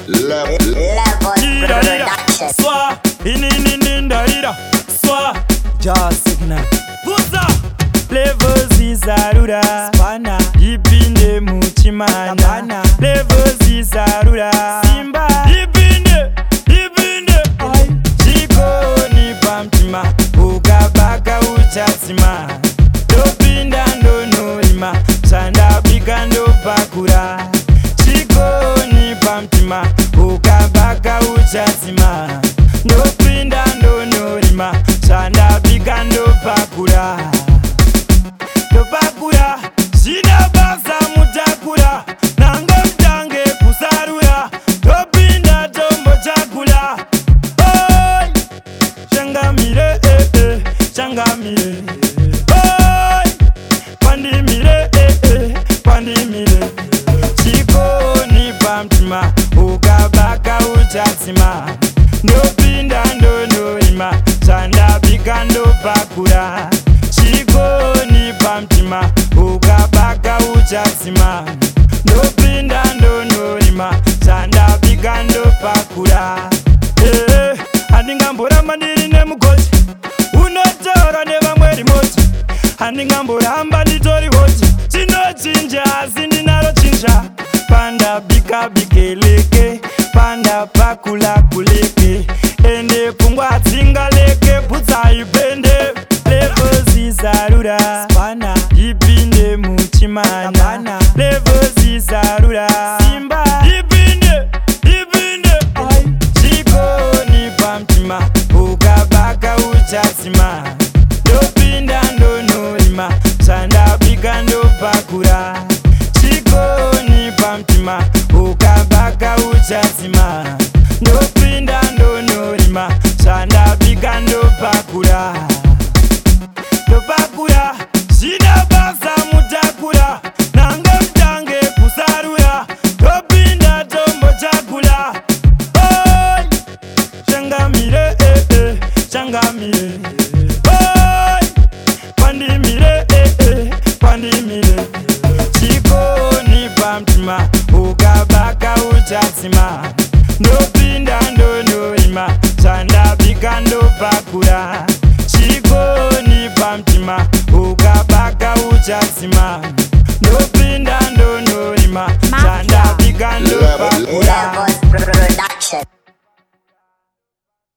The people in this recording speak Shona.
Production. Swa, in, swa, Just signal. Puza, levozi zarura, Spana. ipinde muchimana, Tabana. levozi zarura, Simba. ipinde, Oi. chikoni pamtima, ukabaka uchazima, ndopinda ndonorima, chandabika ndopakura, chikoni pamtima, ukabaka uchazima, ndopinda ndonorima, chandabika ndopakura, ndopakura, zina basa mutakura, nange mtange kusarura, ndopinda tombo chakula. Oi, changamire, changamire. Oi, pandimire, pandimire. Chikoni pamtima, ukabaka uchazima, ndopinda ndonorima, chandabika ndopakura. Chikoni pamtima, ukabaka uchazima, ndopinda ndonorima, chandabika ndopakura. Handingamboramba ndiri nemugoji, unotaura nevamwe rimoti. Handingamboramba nditori hoji, chinochinja asi ndinaro chinja. Panda bika bikeleke, panda pakula kuleke, ende pfungwa dzingaleke, bvudza ipende. Levozi zarura, Spana. ipinde muchimana, Tabana. levozi zarura, Simba. ipinde, Oi. chikoni pamtima, ukabaka uchazima, ndopinda ndonorima, chandabika ndopakura. Chikoni pamtima, ukabaka uchazima, ndopinda ndonorima, chandabika ndopakura.